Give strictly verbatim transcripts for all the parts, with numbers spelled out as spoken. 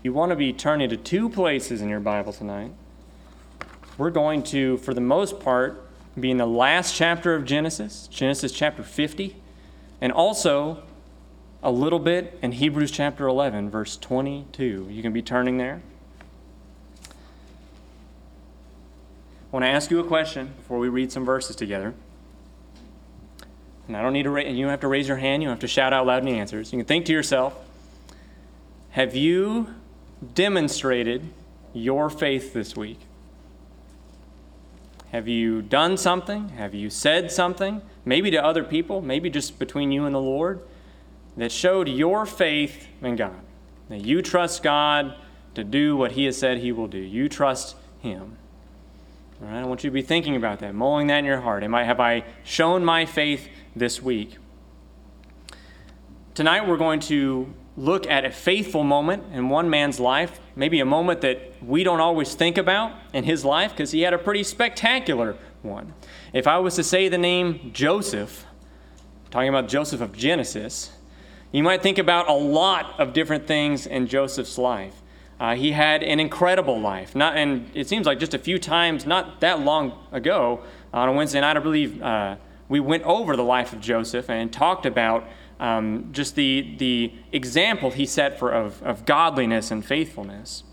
You want to be turning to two places in your Bible tonight. We're going to, for the most part, be in the last chapter of Genesis, Genesis chapter fifty, and also a little bit in Hebrews chapter eleven, verse twenty-two. You can be turning there. I want to ask you a question before we read some verses together. And I don't need to, ra- you don't have to raise your hand. You don't have to shout out loud any answers. You can think to yourself, have you demonstrated your faith this week? Have you done something? Have you said something? Maybe to other people, maybe just between you and the Lord, that showed your faith in God. That you trust God to do what He has said He will do. You trust Him. All right, I want you to be thinking about that, mulling that in your heart. Am I, have I shown my faith this week? Tonight we're going to look at a faithful moment in one man's life, maybe a moment that we don't always think about in his life because he had a pretty spectacular one. If I was to say the name Joseph, talking about Joseph of Genesis, you might think about a lot of different things in Joseph's life. Uh, he had an incredible life, not, and it seems like just a few times, not that long ago, on a Wednesday night, I believe uh, we went over the life of Joseph and talked about um, just the the example he set for of, of godliness and faithfulness.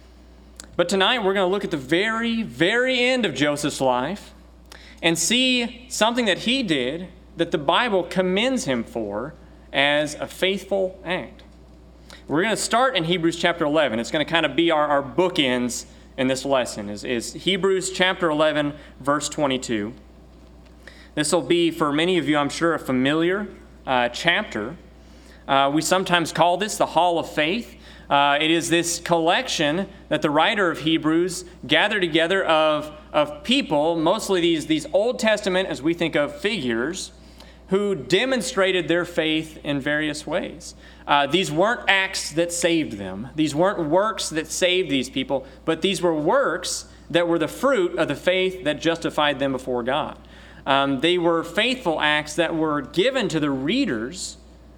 But tonight we're going to look at the very, very end of Joseph's life and see something that he did that the Bible commends him for as a faithful act. We're going to start in Hebrews chapter eleven. It's going to kind of be our, our bookends in this lesson, is, is Hebrews chapter eleven, verse twenty-two. This will be, for many of you, I'm sure, a familiar uh, chapter. Uh, we sometimes call this the Hall of Faith. Uh, it is this collection that the writer of Hebrews gathered together of, of people, mostly these, these Old Testament, as we think of, figures, who demonstrated their faith in various ways. Uh, these weren't acts that saved them. These weren't works that saved these people, but these were works that were the fruit of the faith that justified them before God. Um, they were faithful acts that were given to the readers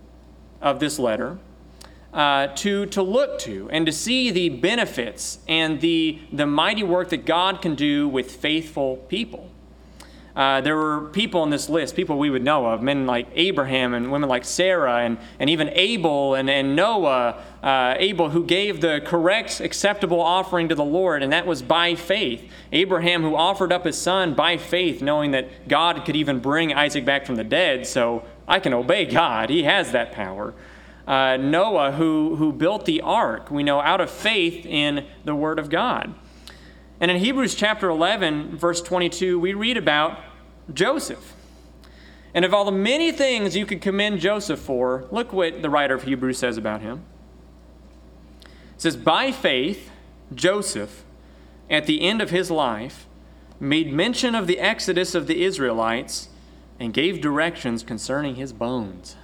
of this letter uh, to, to look to and to see the benefits and the, the mighty work that God can do with faithful people. Uh, there were people on this list, people we would know of, men like Abraham and women like Sarah and, and even Abel and, and Noah, uh, Abel who gave the correct, acceptable offering to the Lord, and that was by faith. Abraham who offered up his son by faith, knowing that God could even bring Isaac back from the dead, so I can obey God. He has that power. Uh, Noah who, who built the ark, we know, out of faith in the Word of God. And in Hebrews chapter eleven, verse twenty-two, we read about Joseph. And of all the many things you could commend Joseph for, look what the writer of Hebrews says about him. It says, by faith, Joseph, at the end of his life, made mention of the exodus of the Israelites and gave directions concerning his bones.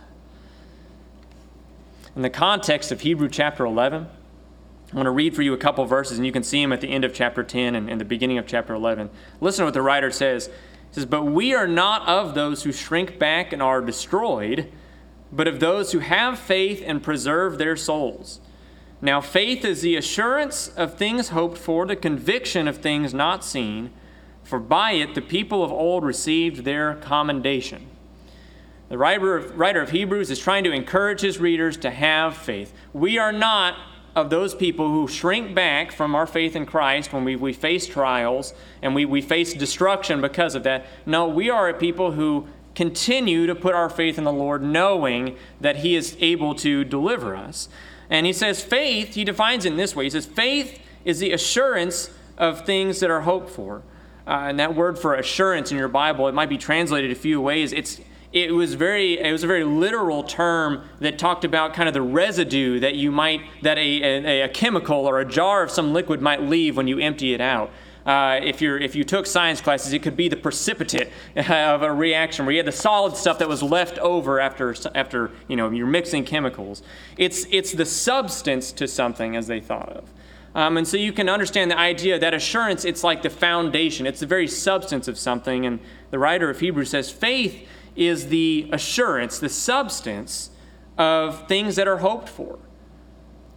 In the context of Hebrews chapter eleven, I'm going to read for you a couple verses, and you can see them at the end of chapter ten and, and the beginning of chapter eleven. Listen to what the writer says. He says, but we are not of those who shrink back and are destroyed, but of those who have faith and preserve their souls. Now faith is the assurance of things hoped for, the conviction of things not seen, for by it the people of old received their commendation. The writer of, writer of Hebrews is trying to encourage his readers to have faith. We are not of those people who shrink back from our faith in Christ when we, we face trials and we, we face destruction because of that. No, we are a people who continue to put our faith in the Lord, knowing that He is able to deliver us. And he says faith, he defines it in this way. He says faith is the assurance of things that are hoped for. Uh, and that word for assurance in your Bible, it might be translated a few ways. It's It was very. It was a very literal term that talked about kind of the residue that you might, that a, a, a chemical or a jar of some liquid might leave when you empty it out. Uh, if you're if you took science classes, it could be the precipitate of a reaction where you had the solid stuff that was left over after after you know you're mixing chemicals. It's it's the substance to something, as they thought of. Um, and so you can understand the idea that assurance. It's like the foundation. It's the very substance of something. And the writer of Hebrews says faith is the assurance, the substance of things that are hoped for.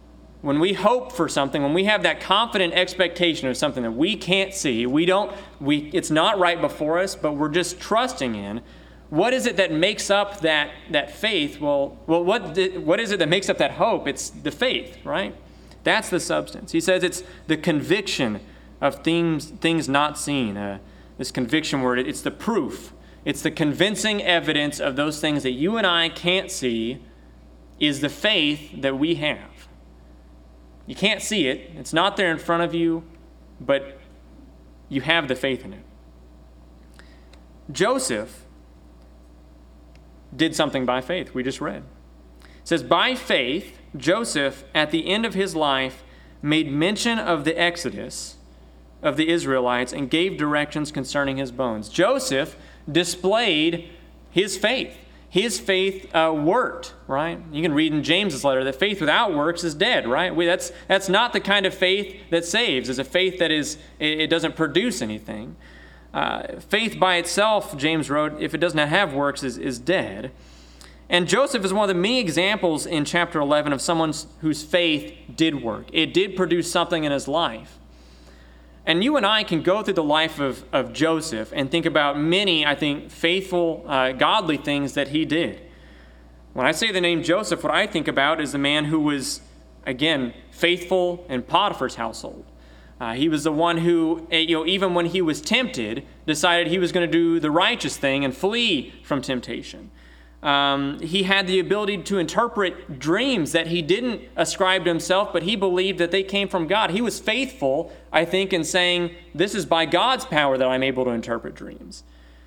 when we hope for something, when we have that confident expectation of something that we can't see, we don't, we, it's not right before us, but we're just trusting in, what is it that makes up that, that faith? Well, well, what, what is it that makes up that hope? It's the faith, right? That's the substance. He says it's the conviction of things, things not seen. Uh, this conviction word, it's the proof. It's the convincing evidence of those things that you and I can't see is the faith that we have. You can't see it. It's not there in front of you, but you have the faith in it. Joseph did something by faith. We just read. It says, by faith, Joseph, at the end of his life, made mention of the exodus of the Israelites and gave directions concerning his bones. Joseph displayed his faith. His faith uh, worked, right? You can read in James's letter that faith without works is dead, right? We, that's that's not the kind of faith that saves. It's a faith that is it, it doesn't produce anything. Uh, faith by itself, James wrote, if it does not have works, is, is dead. And Joseph is one of the many examples in chapter eleven of someone whose faith did work. It did produce something in his life. And you and I can go through the life of, of Joseph and think about many, I think, faithful, uh, godly things that he did. When I say the name Joseph, what I think about is the man who was, again, faithful in Potiphar's household. Uh, he was the one who, you know, even when he was tempted, decided he was going to do the righteous thing and flee from temptation. Um, he had the ability to interpret dreams that he didn't ascribe to himself, but he believed that they came from God. He was faithful, I think, in saying, this is by God's power that I'm able to interpret dreams.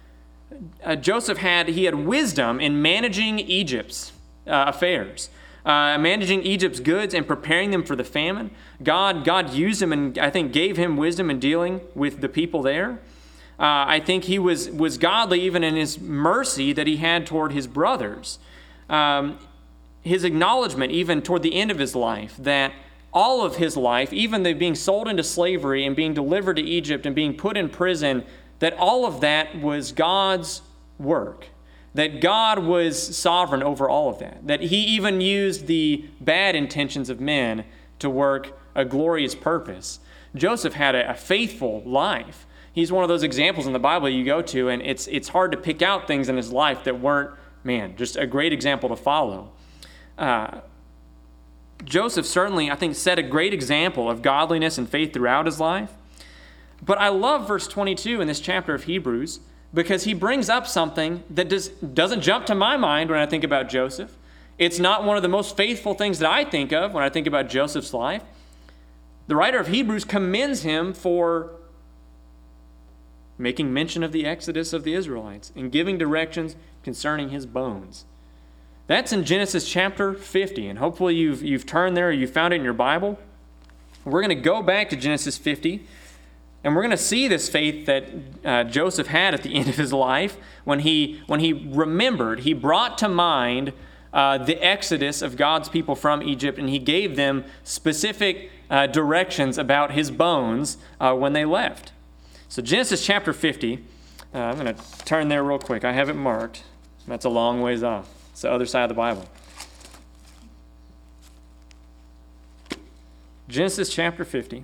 Uh, Joseph had, he had wisdom in managing Egypt's uh, affairs, uh, managing Egypt's goods and preparing them for the famine. God, God used him and I think gave him wisdom in dealing with the people there. Uh, I think he was, was godly even in his mercy that he had toward his brothers. Um, his acknowledgement even toward the end of his life that all of his life, even the being sold into slavery and being delivered to Egypt and being put in prison, that all of that was God's work. That God was sovereign over all of that. That he even used the bad intentions of men to work a glorious purpose. Joseph had a, a faithful life. He's one of those examples in the Bible you go to, and it's it's hard to pick out things in his life that weren't, man, just a great example to follow. Uh, Joseph certainly, I think, set a great example of godliness and faith throughout his life. But I love verse twenty-two in this chapter of Hebrews because he brings up something that does, doesn't jump to my mind when I think about Joseph. It's not one of the most faithful things that I think of when I think about Joseph's life. The writer of Hebrews commends him for making mention of the exodus of the Israelites and giving directions concerning his bones. That's in Genesis chapter fifty, and hopefully you've, you've turned there or you found it in your Bible. We're going to go back to Genesis fifty, and we're going to see this faith that uh, Joseph had at the end of his life when he, when he remembered, he brought to mind uh, the exodus of God's people from Egypt, and he gave them specific uh, directions about his bones uh, when they left. So Genesis chapter fifty, uh, I'm going to turn there real quick. I have it marked. That's a long ways off. It's the other side of the Bible. Genesis chapter fifty.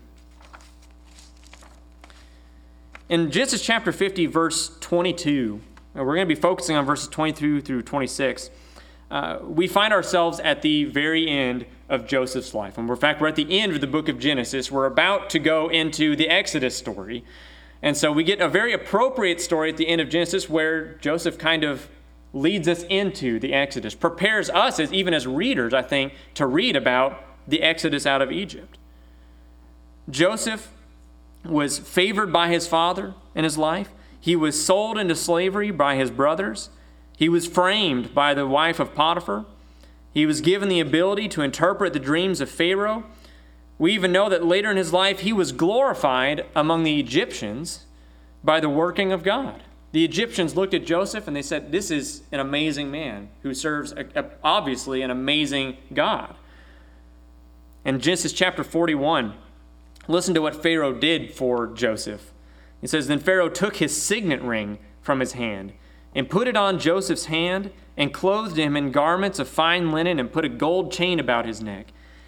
In Genesis chapter fifty, verse twenty-two, we're going to be focusing on verses twenty-two through twenty-six. Uh, we find ourselves at the very end of Joseph's life. And we're, in fact, we're at the end of the book of Genesis. We're about to go into the Exodus story. And so we get a very appropriate story at the end of Genesis where Joseph kind of leads us into the Exodus, prepares us, as even as readers, I think, to read about the Exodus out of Egypt. Joseph was favored by his father in his life. He was sold into slavery by his brothers. He was framed by the wife of Potiphar. He was given the ability to interpret the dreams of Pharaoh. We even know that later in his life, he was glorified among the Egyptians by the working of God. The Egyptians looked at Joseph and they said, this is an amazing man who serves, a, a, obviously, an amazing God. In Genesis chapter forty-one, listen to what Pharaoh did for Joseph. It says, then Pharaoh took his signet ring from his hand and put it on Joseph's hand and clothed him in garments of fine linen and put a gold chain about his neck.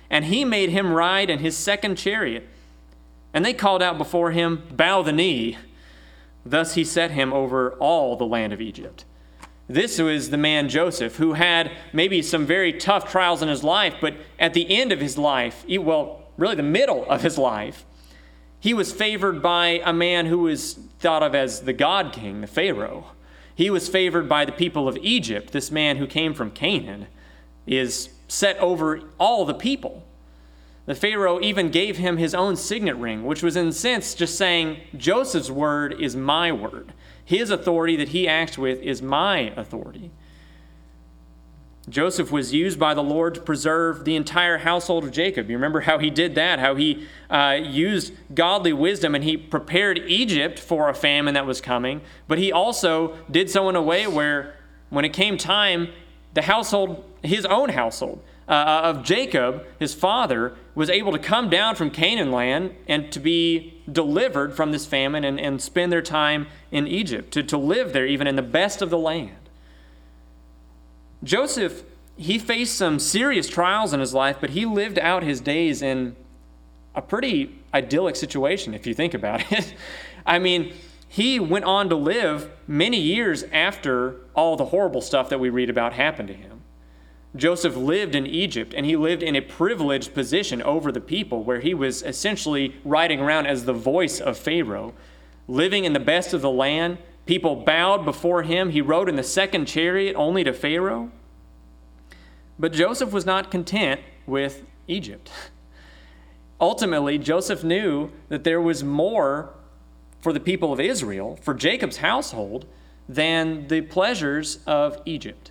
and he made him ride in his second chariot. And they called out before him, "Bow the knee." Thus he set him over all the land of Egypt. This was the man Joseph, who had maybe some very tough trials in his life, but at the end of his life, well, really the middle of his life, he was favored by a man who was thought of as the God King, the Pharaoh. He was favored by the people of Egypt. This man who came from Canaan is set over all the people. The Pharaoh even gave him his own signet ring, which was in a sense just saying, Joseph's word is my word. His authority that he acts with is my authority. Joseph was used by the Lord to preserve the entire household of Jacob. You remember how he did that, how he uh, used godly wisdom and he prepared Egypt for a famine that was coming, but he also did so in a way where when it came time, the household, his own household, Uh, of Jacob, his father, was able to come down from Canaan land and to be delivered from this famine and, and spend their time in Egypt, to, to live there even in the best of the land. Joseph, he faced some serious trials in his life, but he lived out his days in a pretty idyllic situation, if you think about it. I mean, he went on to live many years after all the horrible stuff that we read about happened to him. Joseph lived in Egypt, and he lived in a privileged position over the people where he was essentially riding around as the voice of Pharaoh, living in the best of the land. People bowed before him. He rode in the second chariot only to Pharaoh. But Joseph was not content with Egypt. Ultimately, Joseph knew that there was more for the people of Israel, for Jacob's household, than the pleasures of Egypt.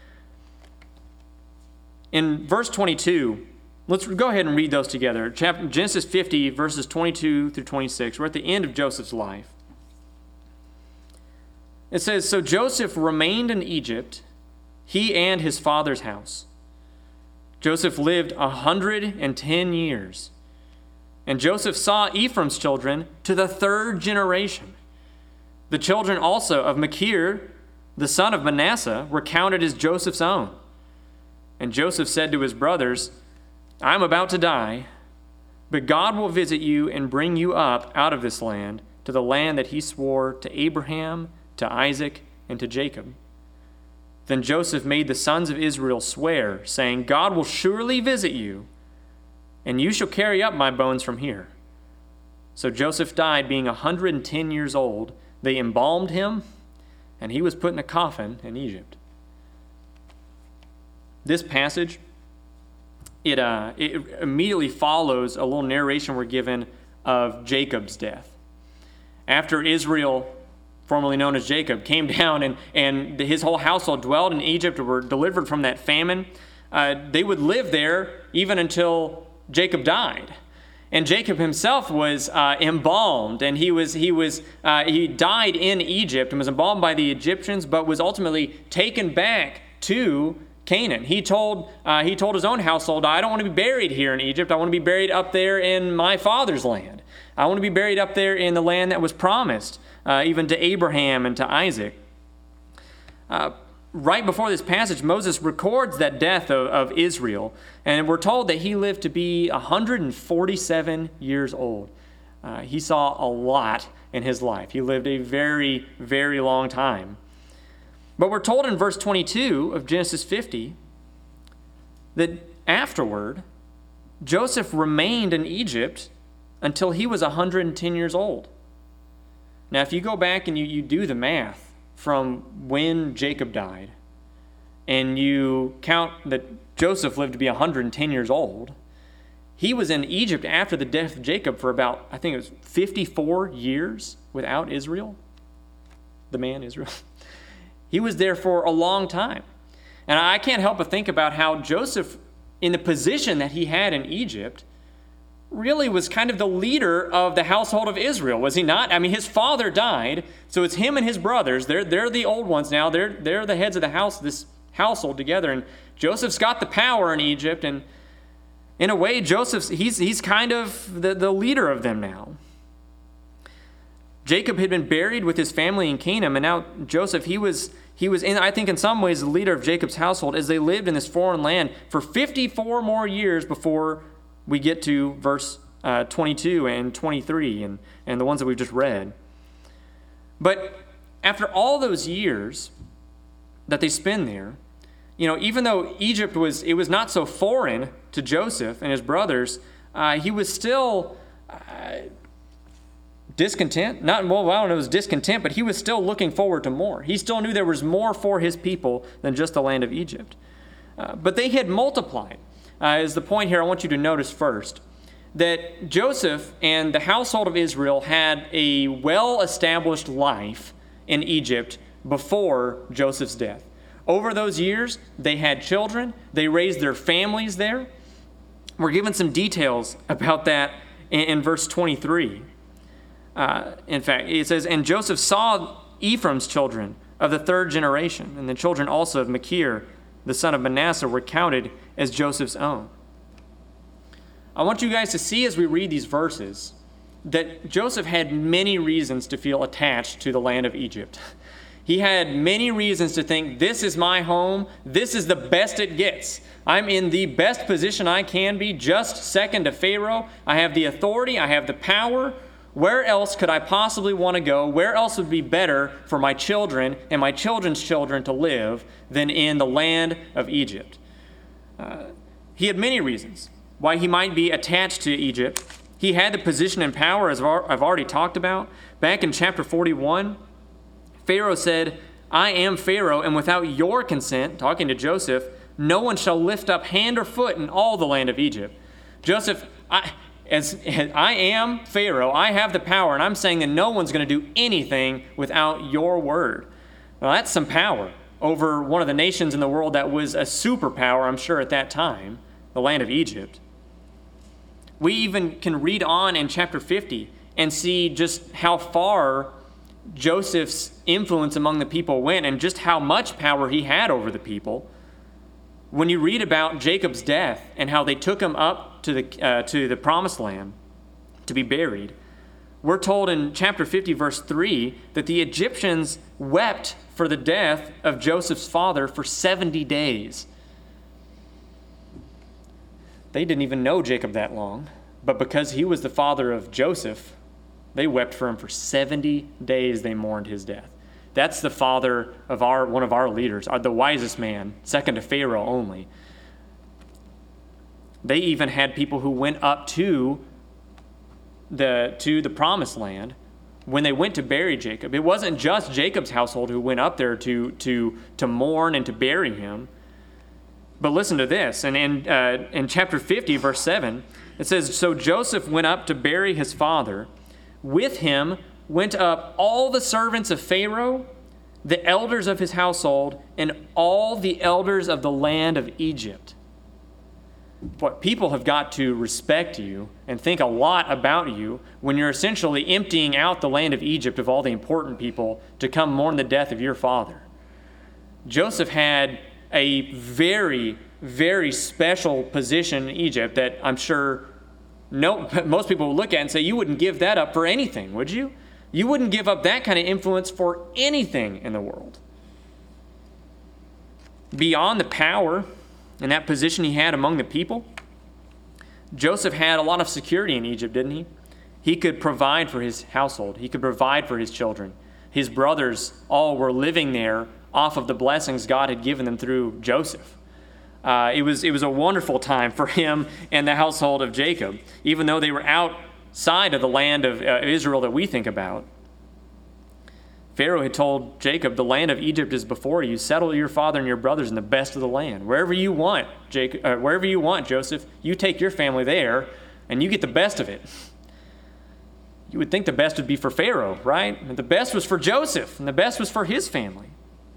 In verse twenty-two, let's go ahead and read those together. Chapter, Genesis fifty, verses twenty-two through twenty-six. We're at the end of Joseph's life. It says, "So Joseph remained in Egypt, he and his father's house. Joseph lived a hundred and ten years. And Joseph saw Ephraim's children to the third generation. The children also of Machir, the son of Manasseh, were counted as Joseph's own. And Joseph said to his brothers, 'I am about to die, but God will visit you and bring you up out of this land to the land that he swore to Abraham, to Isaac, and to Jacob.' Then Joseph made the sons of Israel swear, saying, 'God will surely visit you, and you shall carry up my bones from here.' So Joseph died being a hundred and ten years old. They embalmed him, and he was put in a coffin in Egypt." This passage, it, uh, it immediately follows a little narration we're given of Jacob's death. After Israel, formerly known as Jacob, came down and, and his whole household dwelled in Egypt or were delivered from that famine, uh, they would live there even until Jacob died. And Jacob himself was uh, embalmed, and he was he was uh, he died in Egypt and was embalmed by the Egyptians, but was ultimately taken back to Canaan. He told uh, he told his own household, "I don't want to be buried here in Egypt. I want to be buried up there in my father's land. I want to be buried up there in the land that was promised, uh, even to Abraham and to Isaac." Uh, right before this passage, Moses records that death of, of Israel, and we're told that he lived to be one hundred forty-seven years old. Uh, he saw a lot in his life. He lived a very, very long time. But we're told in verse twenty-two of Genesis fifty that afterward, Joseph remained in Egypt until he was one hundred ten years old. Now, if you go back and you, you do the math from when Jacob died, and you count that Joseph lived to be one hundred ten years old, he was in Egypt after the death of Jacob for about, I think it was fifty-four years without Israel, the man Israel. He was there for a long time. And I can't help but think about how Joseph, in the position that he had in Egypt, really was kind of the leader of the household of Israel, was he not? I mean, his father died, so it's him and his brothers. They're, they're the old ones now. They're, they're the heads of the house, this household together. And Joseph's got the power in Egypt. And in a way, Joseph's, he's, he's kind of the, the leader of them now. Jacob had been buried with his family in Canaan, and now Joseph, he was He was, in, I think, in some ways, the leader of Jacob's household as they lived in this foreign land for fifty-four more years before we get to verse uh, twenty-two and twenty-three and, and the ones that we've just read. But after all those years that they spend there, you know, even though Egypt was, it was not so foreign to Joseph and his brothers, uh, he was still uh, discontent. Not, well, I don't know, it was discontent, but he was still looking forward to more. He still knew there was more for his people than just the land of Egypt. Uh, but they had multiplied, uh, is the point here I want you to notice first. That Joseph and the household of Israel had a well-established life in Egypt before Joseph's death. Over those years, they had children. They raised their families there. We're given some details about that in, in verse twenty-three. Uh, in fact, it says, "And Joseph saw Ephraim's children of the third generation, and the children also of Machir, the son of Manasseh, were counted as Joseph's own." I want you guys to see as we read these verses that Joseph had many reasons to feel attached to the land of Egypt. He had many reasons to think, this is my home, this is the best it gets. I'm in the best position I can be, just second to Pharaoh. I have the authority, I have the power. Where else could I possibly want to go? Where else would be better for my children and my children's children to live than in the land of Egypt? Uh, he had many reasons why he might be attached to Egypt. He had the position and power, as I've already talked about. Back in chapter forty-one, Pharaoh said, "I am Pharaoh, and without your consent," talking to Joseph, "no one shall lift up hand or foot in all the land of Egypt." Joseph, I, as, as I am Pharaoh, I have the power, and I'm saying that no one's going to do anything without your word. Well, that's some power over one of the nations in the world that was a superpower, I'm sure, at that time, the land of Egypt. We even can read on in chapter fifty and see just how far Joseph's influence among the people went and just how much power he had over the people. When you read about Jacob's death and how they took him up to the, uh, to the promised land to be buried, we're told in chapter fifty, verse three, that the Egyptians wept for the death of Joseph's father for seventy days. They didn't even know Jacob that long, but because he was the father of Joseph, they wept for him for seventy days. They mourned his death. That's the father of our one of our leaders, the wisest man, second to Pharaoh only. They even had people who went up to the to the promised land when they went to bury Jacob. It wasn't just Jacob's household who went up there to to to mourn and to bury him. But listen to this, and in uh, in chapter fifty, verse seven, it says, "So Joseph went up to bury his father. With him went up all the servants of Pharaoh, the elders of his household, and all the elders of the land of Egypt." What people have got to respect you and think a lot about you when you're essentially emptying out the land of Egypt of all the important people to come mourn the death of your father. Joseph had a very, very special position in Egypt that I'm sure no, most people would look at and say, you wouldn't give that up for anything, would you? You wouldn't give up that kind of influence for anything in the world. Beyond the power and that position he had among the people, Joseph had a lot of security in Egypt, didn't he? He could provide for his household. He could provide for his children. His brothers all were living there off of the blessings God had given them through Joseph. Uh, it was it was a wonderful time for him and the household of Jacob, even though they were outside of the land of uh, Israel that we think about. Pharaoh had told Jacob, "The land of Egypt is before you. Settle your father and your brothers in the best of the land. Wherever you want, Jacob, uh, wherever you want, Joseph, you take your family there, and you get the best of it." You would think the best would be for Pharaoh, right? And the best was for Joseph, and the best was for his family.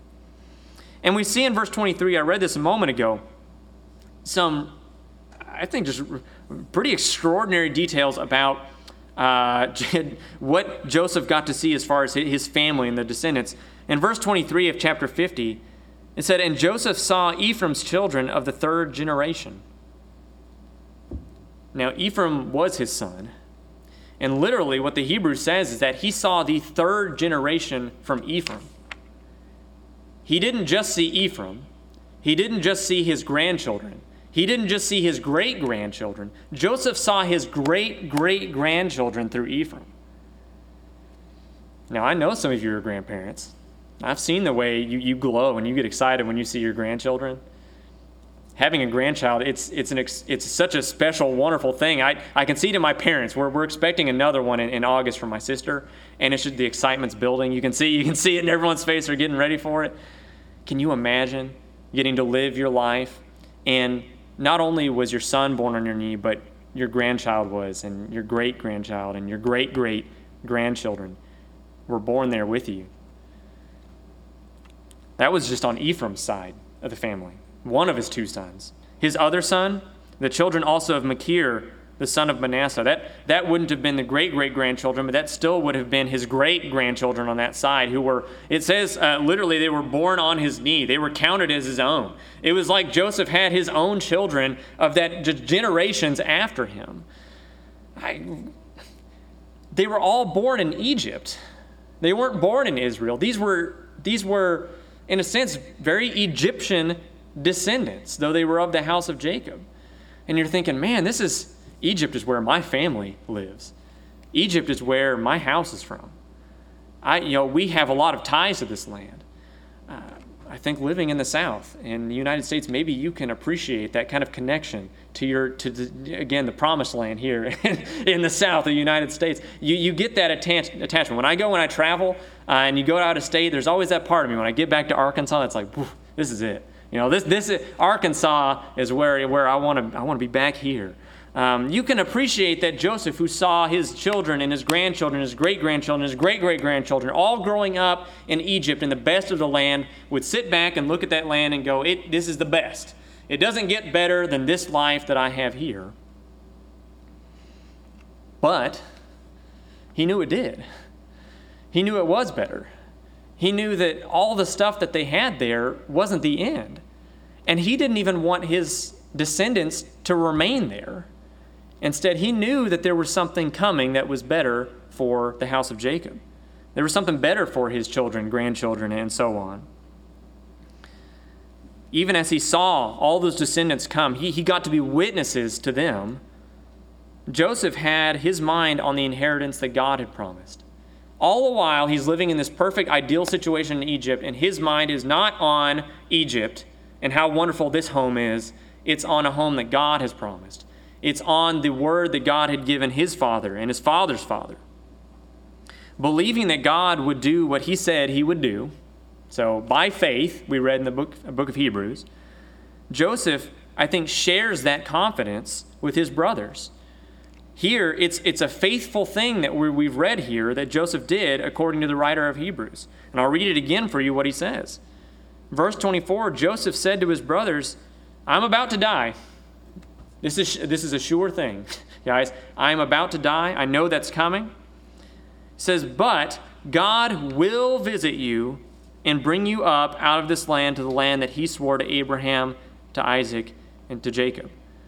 And we see in verse twenty-three, I read this a moment ago, some, I think, just pretty extraordinary details about uh, what Joseph got to see as far as his family and the descendants. In verse twenty-three of chapter fifty, it said, "And Joseph saw Ephraim's children of the third generation." Now, Ephraim was his son. And literally what the Hebrew says is that he saw the third generation from Ephraim. he didn't just see Ephraim. He didn't just see his grandchildren. He didn't just see his great-grandchildren. Joseph saw his great-great-grandchildren through Ephraim. Now, I know some of you are grandparents. I've seen the way you, you glow and you get excited when you see your grandchildren. Having a grandchild, it's it's an it's such a special, wonderful thing. I, I can see it in my parents. We're we're expecting another one in, in August from my sister, and it's just the excitement's building. You can see you can see it in everyone's face. They're getting ready for it. Can you imagine getting to live your life, and not only was your son born on your knee, but your grandchild was, and your great-grandchild, and your great-great-grandchildren were born there with you. That was just on Ephraim's side of the family, one of his two sons. His other son, the children also of Machir, the son of Manasseh. That, that wouldn't have been the great-great-grandchildren, but that still would have been his great-grandchildren on that side, who were, it says uh, literally they were born on his knee. They were counted as his own. It was like Joseph had his own children of that g- generations after him. I, they were all born in Egypt. They weren't born in Israel. These were, these were, in a sense, very Egyptian descendants, though they were of the house of Jacob. And you're thinking, man, this is, Egypt is where my family lives. Egypt is where my house is from. I, you know, we have a lot of ties to this land. Uh, I think living in the South, in the United States, maybe you can appreciate that kind of connection to your, to the, again, the promised land here in the South of the United States. You you get that attach, attachment. When I go, when I travel, uh, and you go out of state, there's always that part of me. When I get back to Arkansas, it's like, this is it. You know, this this is, Arkansas is where where I want to I want to be back here. Um, you can appreciate that Joseph, who saw his children and his grandchildren, his great-grandchildren, his great-great-grandchildren, all growing up in Egypt in the best of the land, would sit back and look at that land and go, "It this is the best. It doesn't get better than this life that I have here." But he knew it did. He knew it was better. He knew that all the stuff that they had there wasn't the end. And he didn't even want his descendants to remain there. Instead, he knew that there was something coming that was better for the house of Jacob. There was something better for his children, grandchildren, and so on. Even as he saw all those descendants come, he, he got to be witnesses to them. Joseph had his mind on the inheritance that God had promised. All the while, he's living in this perfect, ideal situation in Egypt, and his mind is not on Egypt and how wonderful this home is. It's on a home that God has promised. It's on the word that God had given his father and his father's father. Believing that God would do what he said he would do. So by faith, we read in the book, book of Hebrews, Joseph, I think, shares that confidence with his brothers. Here, it's it's a faithful thing that we we've read here that Joseph did according to the writer of Hebrews. And I'll read it again for you what he says. Verse twenty-four, Joseph said to his brothers, "I'm about to die." This is this is a sure thing, guys. I'm about to die. I know that's coming. It says, "But God will visit you and bring you up out of this land to the land that he swore to Abraham, to Isaac, and to Jacob."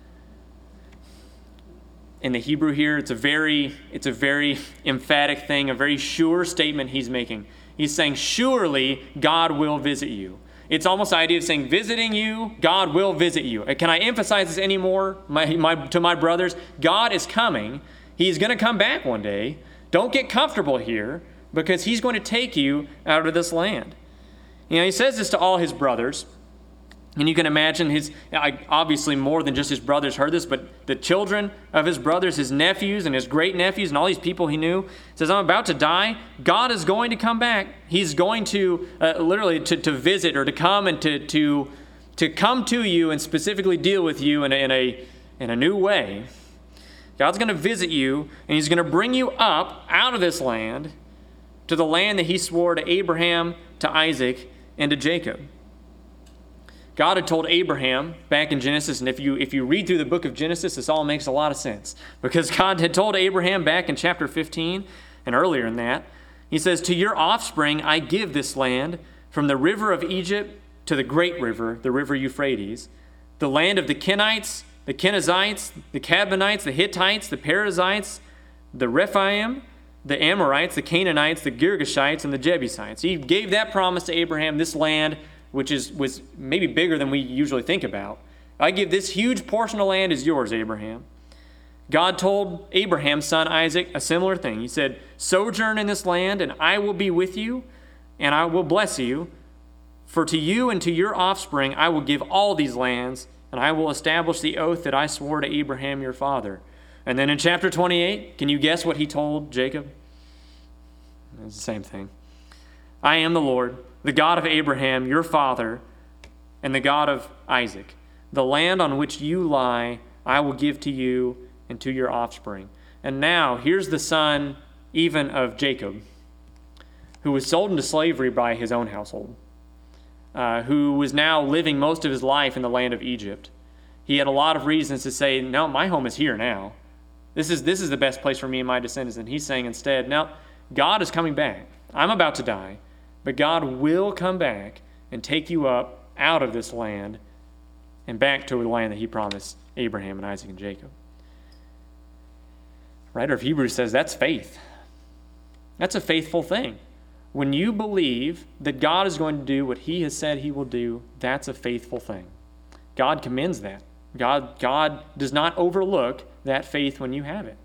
In the Hebrew here, it's a very, it's a very emphatic thing, a very sure statement he's making. He's saying, surely God will visit you. It's almost the idea of saying, visiting you, God will visit you. Can I emphasize this anymore my, my, to my brothers? God is coming. He's going to come back one day. Don't get comfortable here, because he's going to take you out of this land. You know, he says this to all his brothers. And you can imagine his, obviously more than just his brothers heard this, but the children of his brothers, his nephews and his great-nephews and all these people he knew, says, I'm about to die. God is going to come back. He's going to uh, literally to, to visit or to come and to, to, to come to you and specifically deal with you in a, in a, in a new way. God's going to visit you, and he's going to bring you up out of this land to the land that he swore to Abraham, to Isaac, and to Jacob. God had told Abraham back in Genesis, and if you if you read through the book of Genesis, this all makes a lot of sense. Because God had told Abraham back in chapter fifteen, and earlier in that, he says, to your offspring I give this land, from the river of Egypt to the great river, the river Euphrates, the land of the Kenites, the Kenizzites, the Canaanites, the Hittites, the Perizzites, the Rephaim, the Amorites, the Canaanites, the Girgashites, and the Jebusites. He gave that promise to Abraham, this land, which is was maybe bigger than we usually think about. I give this huge portion of land is yours, Abraham. God told Abraham's son Isaac a similar thing. He said, sojourn in this land, and I will be with you, and I will bless you. For to you and to your offspring I will give all these lands, and I will establish the oath that I swore to Abraham your father. And then in chapter twenty-eight, can you guess what he told Jacob? It's the same thing. I am the Lord, the God of Abraham, your father, and the God of Isaac. The land on which you lie, I will give to you and to your offspring. And now, here's the son even of Jacob, who was sold into slavery by his own household, uh, who was now living most of his life in the land of Egypt. He had a lot of reasons to say, no, my home is here now. This is, this is the best place for me and my descendants. And he's saying instead, no, God is coming back. I'm about to die, but God will come back and take you up out of this land and back to the land that he promised Abraham and Isaac and Jacob. Writer of Hebrews says that's faith. That's a faithful thing. When you believe that God is going to do what he has said he will do, that's a faithful thing. God commends that. God, God does not overlook that faith when you have it.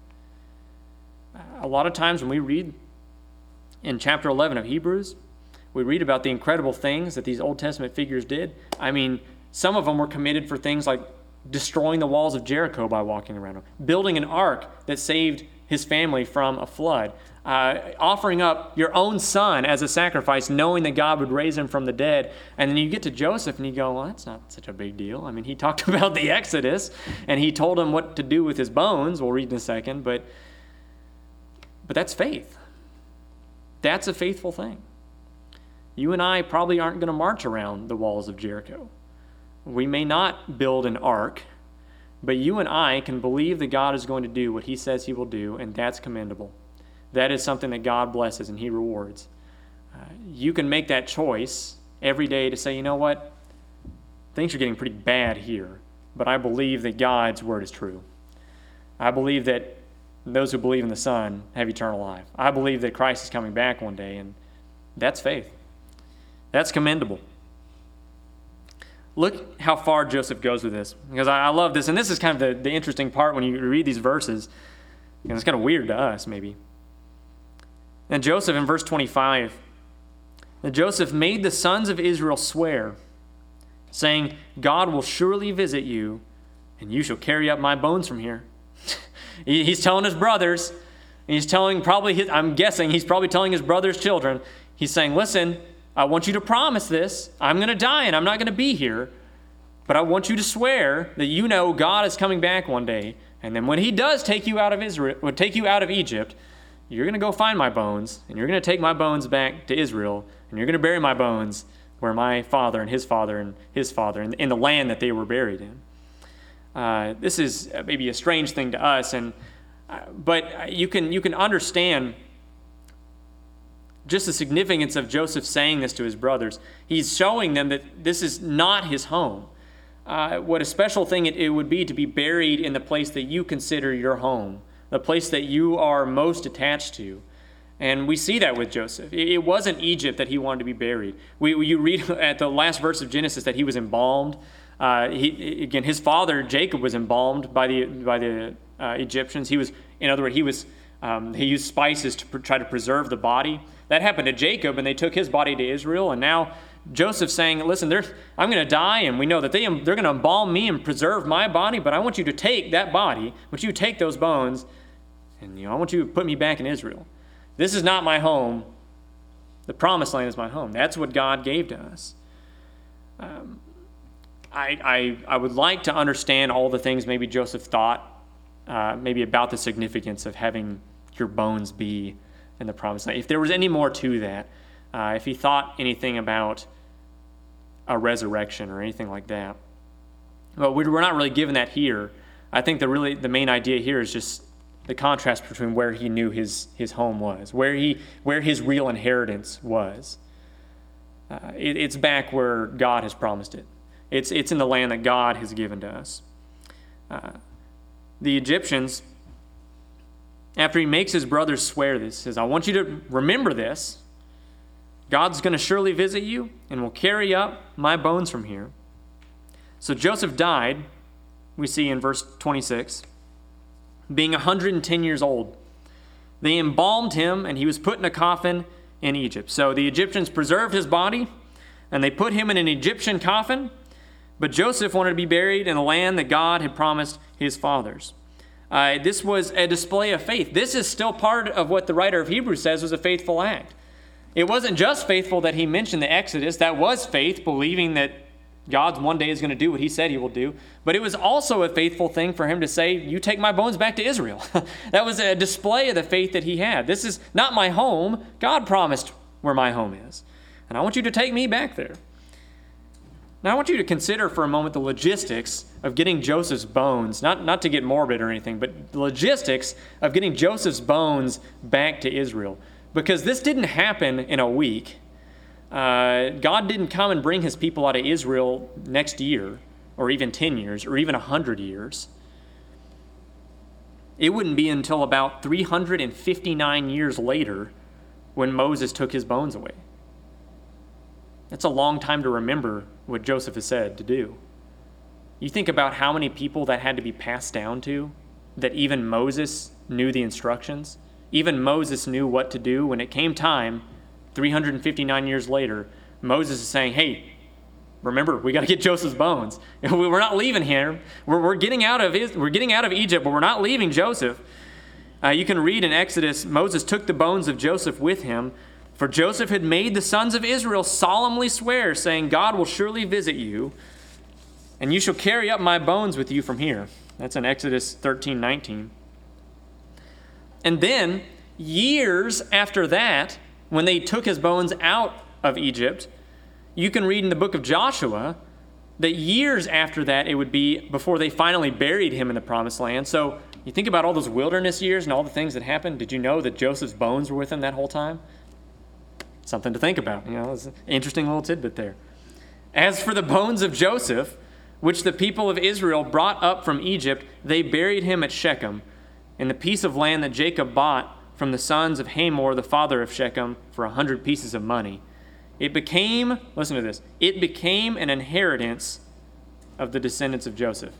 A lot of times when we read in chapter eleven of Hebrews, we read about the incredible things that these Old Testament figures did. I mean, some of them were committed for things like destroying the walls of Jericho by walking around them, building an ark that saved his family from a flood, uh, offering up your own son as a sacrifice, knowing that God would raise him from the dead. And then you get to Joseph and you go, well, that's not such a big deal. I mean, he talked about the Exodus and he told him what to do with his bones. We'll read in a second, but, but that's faith. That's a faithful thing. You and I probably aren't going to march around the walls of Jericho. We may not build an ark, but you and I can believe that God is going to do what he says he will do, and that's commendable. That is something that God blesses and he rewards. Uh, you can make that choice every day to say, you know what? Things are getting pretty bad here, but I believe that God's word is true. I believe that those who believe in the Son have eternal life. I believe that Christ is coming back one day, and that's faith. That's commendable. Look how far Joseph goes with this, because I, I love this, and this is kind of the, the interesting part when you read these verses, and it's kind of weird to us, maybe. And Joseph, in verse twenty-five, that Joseph made the sons of Israel swear, saying, God will surely visit you, and you shall carry up my bones from here. he, he's telling his brothers, and he's telling probably, his, I'm guessing, he's probably telling his brothers' children, he's saying, listen, I want you to promise this. I'm going to die and I'm not going to be here. But I want you to swear that you know God is coming back one day. And then when he does take you out of Israel, or take you out of Egypt, you're going to go find my bones. And you're going to take my bones back to Israel. And you're going to bury my bones where my father and his father and his father, in, in the land that they were buried in. Uh, this is maybe a strange thing to us. and uh, But you can you can understand just the significance of Joseph saying this to his brothers. He's showing them that this is not his home. Uh, what a special thing it, it would be to be buried in the place that you consider your home, the place that you are most attached to. And we see that with Joseph. It, it wasn't Egypt that he wanted to be buried. We, you read at the last verse of Genesis that he was embalmed. Uh, he, again, his father, Jacob, was embalmed by the, by the uh, Egyptians. He was, in other words, he was um, he used spices to pr- try to preserve the body. That happened to Jacob, and they took his body to Israel, and now Joseph's saying, listen, I'm going to die, and we know that they, they're going to embalm me and preserve my body, but I want you to take that body, I want you to take those bones, and you know, I want you to put me back in Israel. This is not my home. The promised land is my home. That's what God gave to us. Um, I, I, I would like to understand all the things maybe Joseph thought, uh, maybe about the significance of having your bones be in the promised land. If there was any more to that, uh, if he thought anything about a resurrection or anything like that. Well, we're not really given that here. I think the really the main idea here is just the contrast between where he knew his, his home was, where he where his real inheritance was. Uh, it, it's back where God has promised it. It's it's in the land that God has given to us. Uh, the Egyptians, after he makes his brothers swear this, he says, I want you to remember this. God's going to surely visit you and will carry up my bones from here. So Joseph died, we see in verse twenty-six, being one hundred ten years old. They embalmed him, and he was put in a coffin in Egypt. So the Egyptians preserved his body, and they put him in an Egyptian coffin, but Joseph wanted to be buried in the land that God had promised his fathers. Uh, this was a display of faith. This is still part of what the writer of Hebrews says was a faithful act. It wasn't just faithful that he mentioned the Exodus. That was faith, believing that God one day is going to do what he said he will do. But it was also a faithful thing for him to say, you take my bones back to Israel. That was a display of the faith that he had. This is not my home. God promised where my home is. And I want you to take me back there. Now I want you to consider for a moment the logistics of getting Joseph's bones, not, not to get morbid or anything, but the logistics of getting Joseph's bones back to Israel. Because this didn't happen in a week. Uh, God didn't come and bring his people out of Israel next year, or even ten years, or even one hundred years. It wouldn't be until about three hundred fifty-nine years later when Moses took his bones away. That's a long time to remember what Joseph has said to do. You think about how many people that had to be passed down to, that even Moses knew the instructions. Even Moses knew what to do. When it came time, three hundred fifty-nine years later, Moses is saying, hey, remember, we got to get Joseph's bones. We're not leaving here. We're, we're, getting out of his, we're getting out of Egypt, but we're not leaving Joseph. Uh, you can read in Exodus, Moses took the bones of Joseph with him, for Joseph had made the sons of Israel solemnly swear, saying, God will surely visit you, and you shall carry up my bones with you from here. That's in Exodus thirteen nineteen. And then, years after that, when they took his bones out of Egypt, you can read in the book of Joshua that years after that it would be before they finally buried him in the promised land. So you think about all those wilderness years and all the things that happened. Did you know that Joseph's bones were with him that whole time? Something to think about. You know, it's an interesting little tidbit there. As for the bones of Joseph, which the people of Israel brought up from Egypt, they buried him at Shechem, in the piece of land that Jacob bought from the sons of Hamor, the father of Shechem, for a hundred pieces of money. It became, listen to this, it became an inheritance of the descendants of Joseph.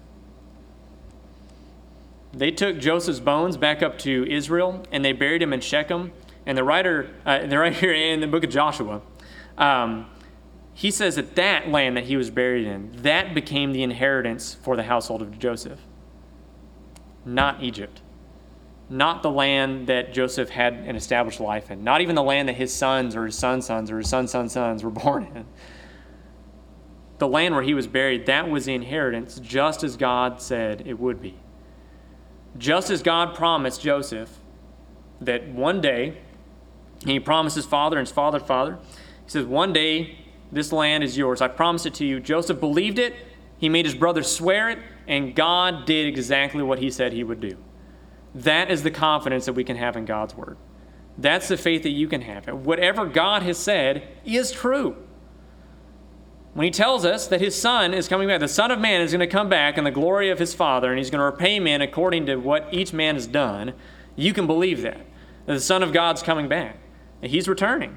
They took Joseph's bones back up to Israel, and they buried him in Shechem. And the writer, uh, they're right here in the book of Joshua, um, he says that that land that he was buried in, that became the inheritance for the household of Joseph, not Egypt. Not the land that Joseph had an established life in. Not even the land that his sons or his son's sons or his son's son's sons were born in. The land where he was buried, that was the inheritance, just as God said it would be. Just as God promised Joseph that one day, he promised his father and his father's father, he says, one day this land is yours. I promise it to you. Joseph believed it. He made his brothers swear it, and God did exactly what he said he would do. That is the confidence that we can have in God's word. That's the faith that you can have. Whatever God has said is true. When he tells us that his son is coming back, the Son of Man is going to come back in the glory of his Father, and he's going to repay men according to what each man has done, you can believe that. That the Son of God's coming back. That he's returning.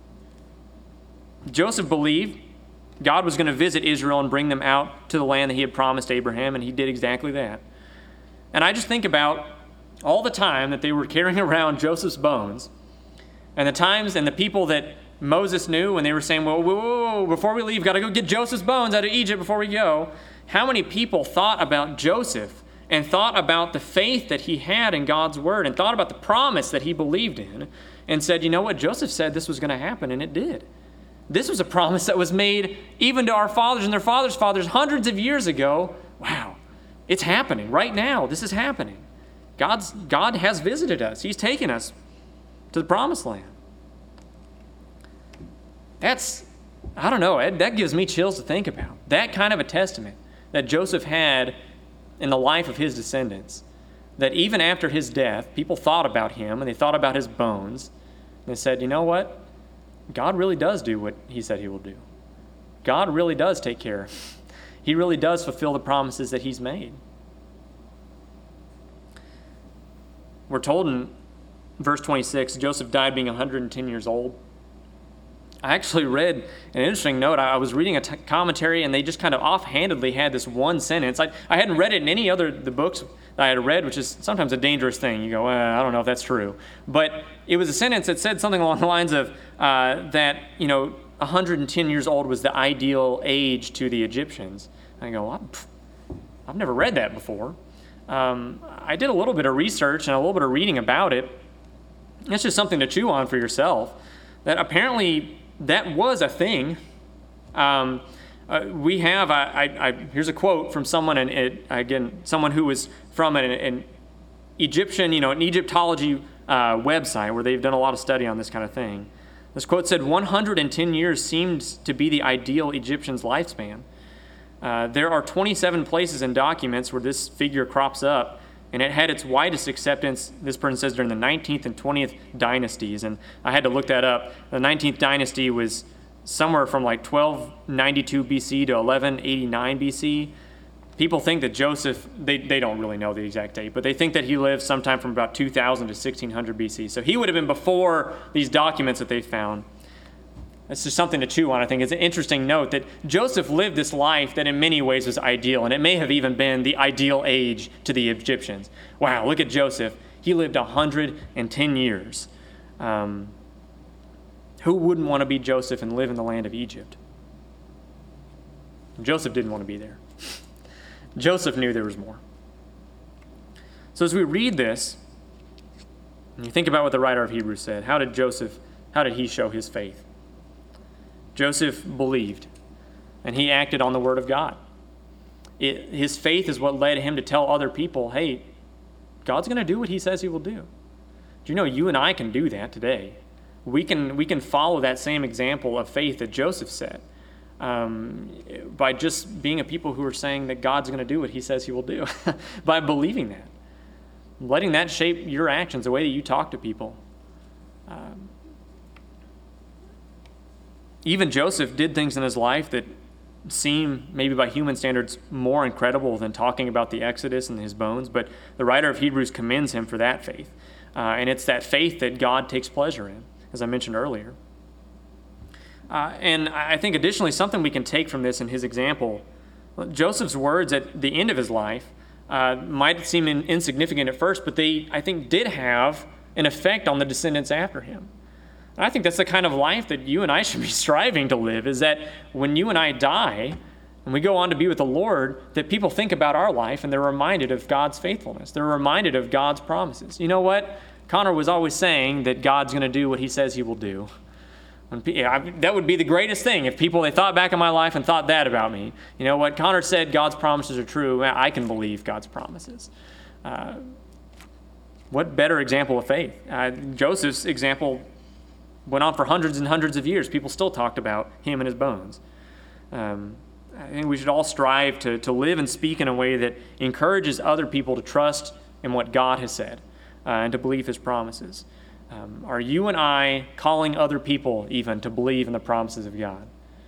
Joseph believed God was going to visit Israel and bring them out to the land that he had promised Abraham, and he did exactly that. And I just think about all the time that they were carrying around Joseph's bones, and the times and the people that Moses knew when they were saying, whoa, whoa, whoa, before we leave, got to go get Joseph's bones out of Egypt before we go. How many people thought about Joseph and thought about the faith that he had in God's word and thought about the promise that he believed in and said, you know what, Joseph said this was going to happen, and it did. This was a promise that was made even to our fathers and their fathers' fathers hundreds of years ago. Wow, it's happening right now. This is happening. God's, God has visited us. He's taken us to the promised land. That's, I don't know, that gives me chills to think about. That kind of a testament that Joseph had in the life of his descendants. That even after his death, people thought about him and they thought about his bones. And they said, you know what? God really does do what he said he will do. God really does take care. He really does fulfill the promises that he's made. we're told in verse twenty-six, Joseph died being one hundred ten years old. I actually read an interesting note. I was reading a t- commentary, and they just kind of offhandedly had this one sentence. I, I hadn't read it in any other the books that I had read, which is sometimes a dangerous thing. You go, well, I don't know if that's true. But it was a sentence that said something along the lines of uh, that, you know, one hundred ten years old was the ideal age to the Egyptians. And I go, well, I've never read that before. Um, I did a little bit of research and a little bit of reading about it. It's just something to chew on for yourself. That apparently that was a thing. Um, uh, we have, I, I, I, here's a quote from someone, and it, again, someone who was from an, an Egyptian, you know, an Egyptology uh, website where they've done a lot of study on this kind of thing. This quote said, one hundred ten years seemed to be the ideal Egyptian's lifespan. Uh, there are twenty-seven places in documents where this figure crops up, and it had its widest acceptance, this person says, during the nineteenth and twentieth dynasties. And I had to look that up. The nineteenth dynasty was somewhere from like twelve ninety-two B C to eleven eighty-nine B C. People think that Joseph, they, they don't really know the exact date, but they think that he lived sometime from about two thousand to sixteen hundred B C. So he would have been before these documents that they found. That's just something to chew on, I think. It's an interesting note that Joseph lived this life that in many ways was ideal, and it may have even been the ideal age to the Egyptians. Wow, look at Joseph. He lived one hundred ten years. Um, who wouldn't want to be Joseph and live in the land of Egypt? Joseph didn't want to be there. Joseph knew there was more. So as we read this, and you think about what the writer of Hebrews said, how did Joseph, how did he show his faith? Joseph believed, and he acted on the word of God. It, his faith is what led him to tell other people, hey, God's going to do what he says he will do. Do you know you and I can do that today? We can, we can follow that same example of faith that Joseph set. Um, by just being a people who are saying that God's going to do what he says he will do, by believing that, letting that shape your actions, the way that you talk to people. Um, even Joseph did things in his life that seem, maybe by human standards, more incredible than talking about the Exodus and his bones, but the writer of Hebrews commends him for that faith. Uh, and it's that faith that God takes pleasure in, as I mentioned earlier. Uh, and I think additionally, something we can take from this in his example, Joseph's words at the end of his life uh, might seem in, insignificant at first, but they, I think, did have an effect on the descendants after him. And I think that's the kind of life that you and I should be striving to live, is that when you and I die and we go on to be with the Lord, that people think about our life and they're reminded of God's faithfulness. They're reminded of God's promises. You know what? Connor was always saying that God's going to do what he says he will do. That would be the greatest thing if people, they thought back in my life and thought that about me. You know what? Connor said God's promises are true. I can believe God's promises. Uh, what better example of faith? Uh, Joseph's example went on for hundreds and hundreds of years. People still talked about him and his bones. Um, I think we should all strive to, to live and speak in a way that encourages other people to trust in what God has said uh, and to believe his promises. Um, are you and I calling other people even to believe in the promises of God?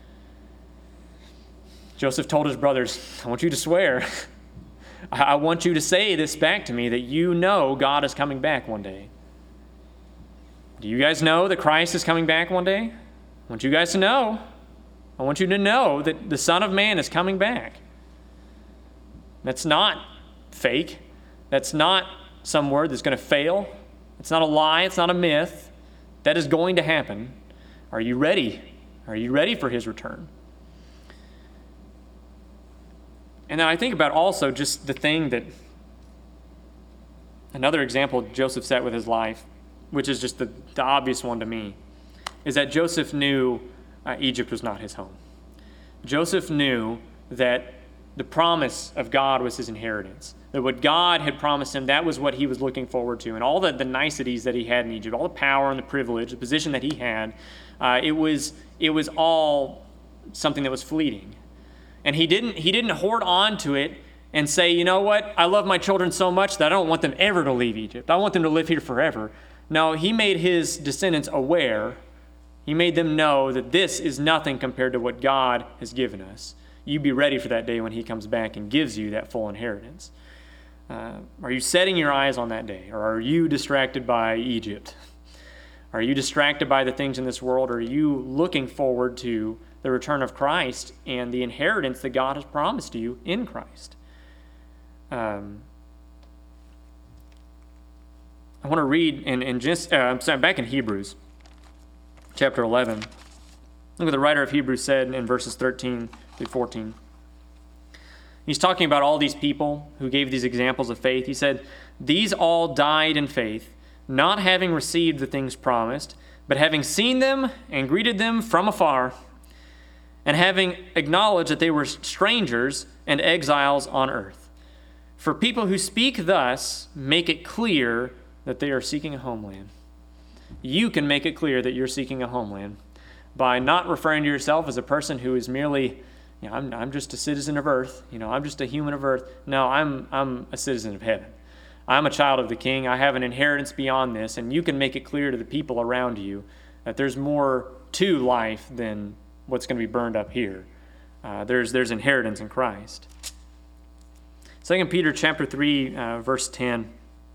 Joseph told his brothers, I want you to swear. I want you to say this back to me, that you know God is coming back one day. Do you guys know that Christ is coming back one day? I want you guys to know. I want you to know that the Son of Man is coming back. That's not fake. That's not some word that's going to fail. It's not a lie. It's not a myth. That is going to happen. Are you ready? Are you ready for his return? And then I think about also just the thing that, another example Joseph set with his life, which is just the, the obvious one to me, is that Joseph knew uh, Egypt was not his home. Joseph knew that the promise of God was his inheritance. That what God had promised him, that was what he was looking forward to. And all the, the niceties that he had in Egypt, all the power and the privilege, the position that he had, uh, it was it was all something that was fleeting. And he didn't he didn't hoard on to it and say, you know what, I love my children so much that I don't want them ever to leave Egypt. I want them to live here forever. No, he made his descendants aware. He made them know that this is nothing compared to what God has given us. You be ready for that day when he comes back and gives you that full inheritance. Uh, are you setting your eyes on that day, or are you distracted by Egypt? Are you distracted by the things in this world, or are you looking forward to the return of Christ and the inheritance that God has promised you in Christ? Um, I want to read in, in just, uh, I'm sorry, back in Hebrews, chapter eleven. Look what the writer of Hebrews said in verses thirteen through fourteen. He's talking about all these people who gave these examples of faith. He said, "These all died in faith, not having received the things promised, but having seen them and greeted them from afar, and having acknowledged that they were strangers and exiles on earth. For people who speak thus make it clear that they are seeking a homeland." You can make it clear that you're seeking a homeland by not referring to yourself as a person who is merely, you know, I'm, I'm just a citizen of earth. You know, I'm just a human of earth. No, I'm, I'm a citizen of heaven. I'm a child of the King. I have an inheritance beyond this, and you can make it clear to the people around you that there's more to life than what's going to be burned up here. Uh, there's, there's inheritance in Christ. Second Peter chapter three, uh, verse ten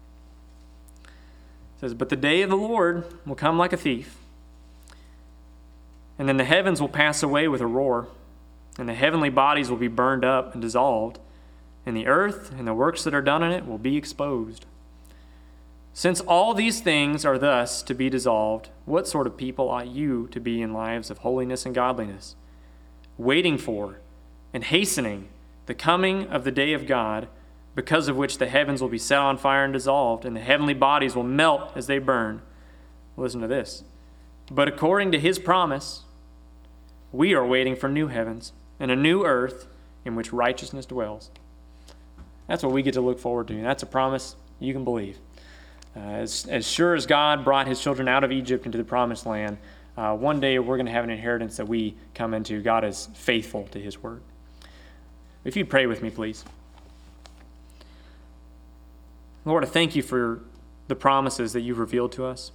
says, "But the day of the Lord will come like a thief, and then the heavens will pass away with a roar, and the heavenly bodies will be burned up and dissolved, and the earth and the works that are done in it will be exposed. Since all these things are thus to be dissolved, what sort of people ought you to be in lives of holiness and godliness, waiting for and hastening the coming of the day of God, because of which the heavens will be set on fire and dissolved, and the heavenly bodies will melt as they burn." Listen to this. "But according to his promise, we are waiting for new heavens and a new earth in which righteousness dwells." That's what we get to look forward to. That's a promise you can believe. Uh, as, as sure as God brought his children out of Egypt into the promised land, uh, one day we're going to have an inheritance that we come into. God is faithful to his word. If you'd pray with me, please. Lord, I thank you for the promises that you've revealed to us.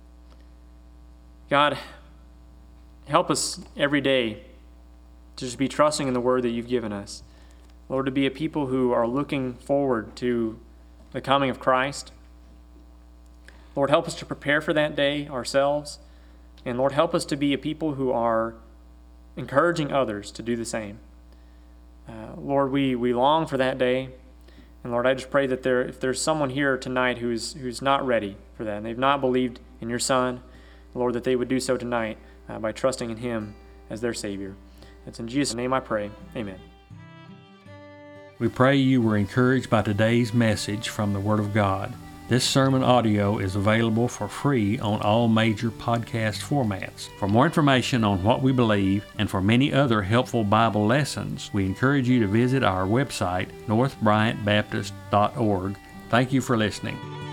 God, help us every day to just be trusting in the word that you've given us. Lord, to be a people who are looking forward to the coming of Christ. Lord, help us to prepare for that day ourselves. And Lord, help us to be a people who are encouraging others to do the same. Uh, Lord, we, we long for that day. And Lord, I just pray that there, if there's someone here tonight who's who's not ready for that, and they've not believed in your Son, Lord, that they would do so tonight uh, by trusting in him as their Savior. It's in Jesus' name I pray. Amen. We pray you were encouraged by today's message from the Word of God. This sermon audio is available for free on all major podcast formats. For more information on what we believe and for many other helpful Bible lessons, we encourage you to visit our website, north bryant baptist dot org. Thank you for listening.